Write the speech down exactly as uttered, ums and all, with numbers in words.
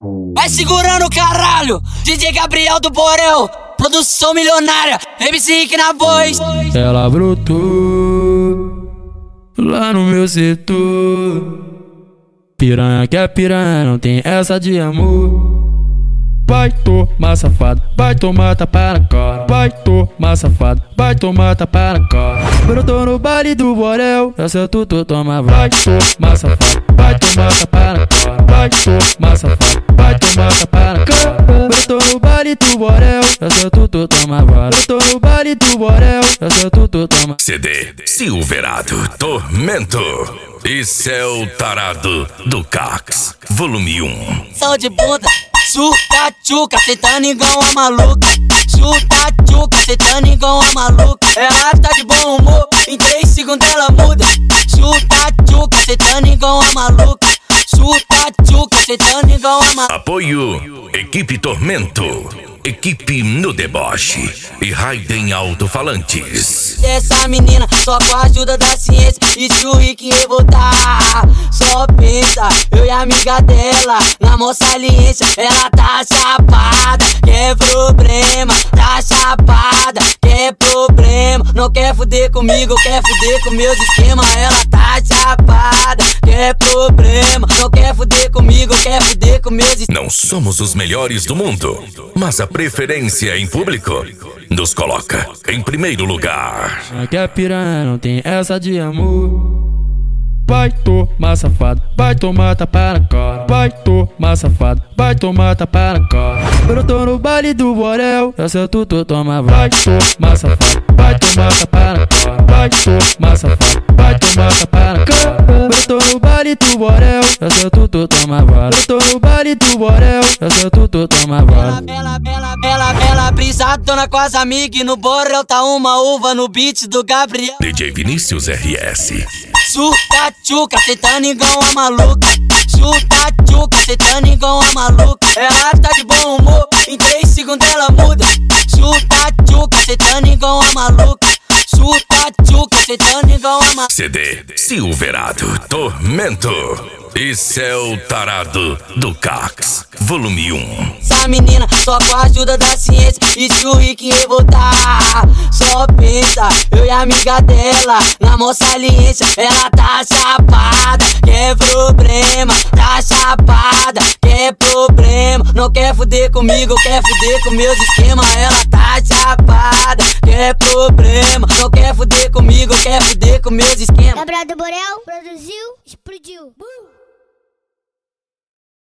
Vai segurando o caralho, D J Gabriel do Borel, produção milionária, M C Rick na voz. Ela brotou lá no meu setor. Piranha que é piranha, não tem essa de amor. Vai tomar safado, vai tomar tapa na cara. Vai tomar safado, vai tomar tapa na cara. Brotou no baile do Borel, essa tu tu toma. Vai tomar safado, vai tomar tapa na cara. Vai tomar safado, vai tomar tapa na cara. Brotou no baile do Borel, essa tu tu toma. Brotou no baile do Borel, essa tu tu toma. C D Silverado Tormento e Céu Tarado do Cax, volume um. Sou de bunda, chuta tchuca, sentando igual uma maluca. Chuta tchuca, sentando igual uma maluca. Ela tá de bom humor, em três segundos ela muda. Chuta tchuca, sentando igual uma maluca. Chuta tchuca, sentando igual uma maluca. Apoio Equipe Tormento, Equipe no Deboche e Raiden Alto-Falantes. Essa menina só com a ajuda da ciência. E se o Rick revoltar, só pensa, eu e a amiga dela na mó saliência. Ela tá chapada, quer problema. Tá chapada, quer problema. Não quer fuder comigo, quer fuder com meus esquemas. Ela tá chapada, quer problema. Não quer fuder comigo, quer fuder com meus esquemas. Não somos os melhores do mundo, mas a preferência em público nos coloca em primeiro lugar. Que é piranha, não tem essa de amor. Vai tomar safado, vai tomar tapa na cara. Vai tomar safado, vai tomar tapa na cara. Brotou no baile do Borel, essa tu tu toma. Vai tomar safado, vai tomar tapa na cara. Vai tomar safado, vai tomar tapa na cara. Brotou no baile do Borel, essa tu tu toma. Brotou no baile do Borel, essa tu tu toma. Ela, ela, ela, ela, ela brisadona com as amigas e no Borel tá uma uva no beat do Gabriel. D J Vinícius R S. Chuta tchuca, sentando igual uma maluca. Chuta tchuca, sentando igual uma maluca. Ela tá de bom humor, em três segundos ela muda. Chuta tchuca, sentando igual uma maluca. Chuta tchuca, sentando igual uma maluca. C D Silverado Tormento e Céu Tarado do Cax, volume um. Essa menina só com a ajuda da ciência. E se o Rick revoltar, só pensa, eu e a amiga dela na mó saliência. Ela tá chapada, quer problema. Tá chapada, quer problema. Não quer fuder comigo, quer fuder com meus esquemas. Ela tá chapada, quer problema. Não quer fuder comigo, quer fuder com meus esquemas. Gabriel do Borel produziu, explodiu.